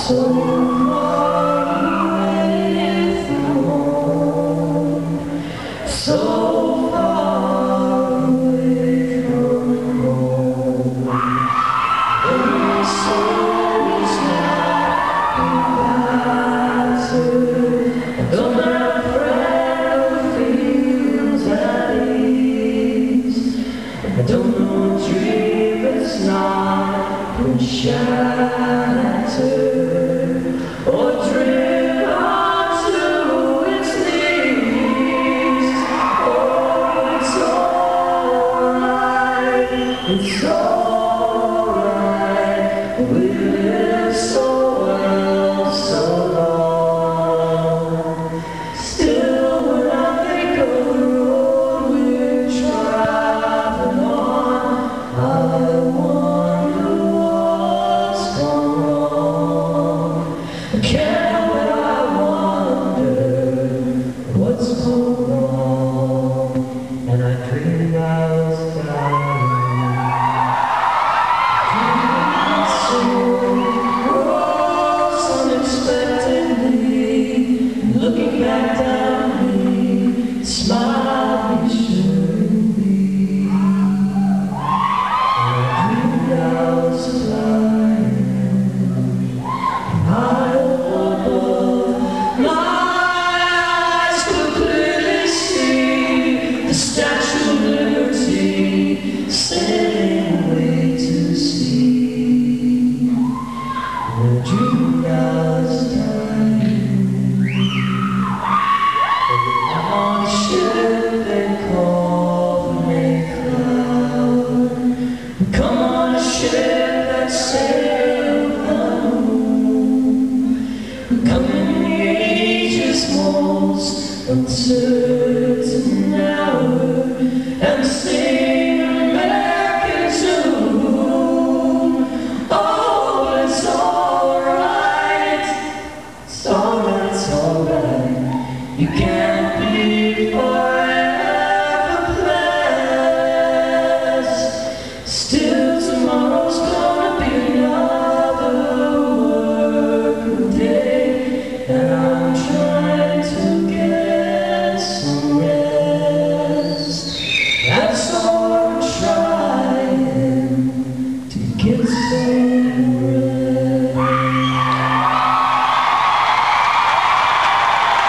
Shattered or driven onto its knees. Oh, it's alright, it's alright. We lived so well, so long. Still, when I think of the road we're traveling on, I wonder what's gone wrong. I can't help but I wonder what's gone wrong. And I dreamed I was dying. Soon rose unexpectedly, looking back down at me, smiled reassuringly. I was flying high above. My eyes could clearly see the Statue of Liberty sailing away to sea. And I dreamed I was dying on a ship they call the Mayflower. Come on a ship that sailed the moon. Come in the age's most uncertain hour and sing an American tune. Oh, it's alright, it's alright, it's alright. You can't